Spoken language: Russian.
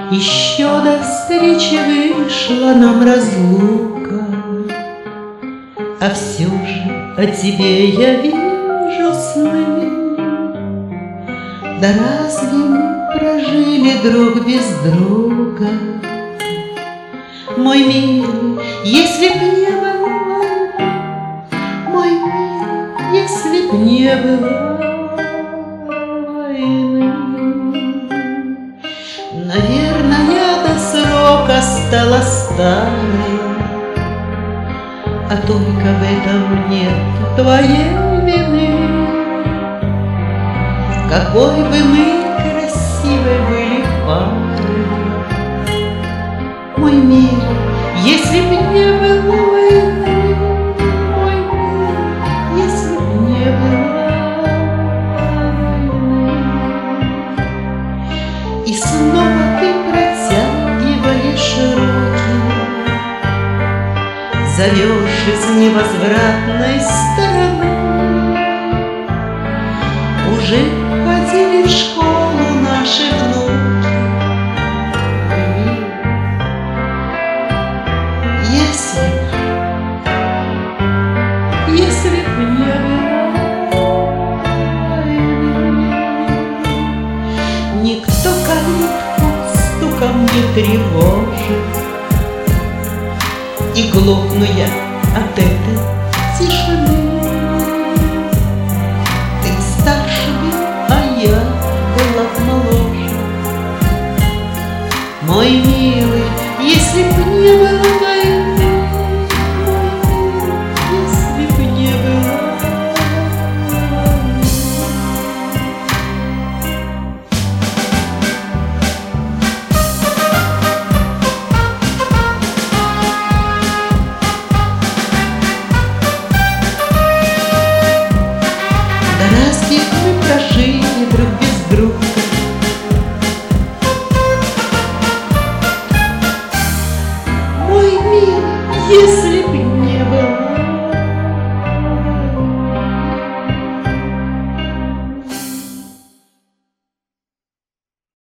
Еще до встречи вышла нам разлука, а все же о тебе я вижу сны. Да разве мы прожили друг без друга? Мой милый, если б не было войны, мой милый, если б не было войны. Наверное, я до срока стала старой, а только в этом нет твоей вины. Какой бы мы красивой были парой, мой мир, если б не было войны, мой мир, если б не было войны. И снова ты протягиваешь руки, зовешь из невозвратной стороны. Уже ходили в школу наши внуки. Если б не было войны, никто калитку стуком не тревожит, и глохну я от этой тишины. Ты старше был, а я была моложе. Мой милый, если б не было войны, если б не было войны. Да разве мы прожили друг без друга?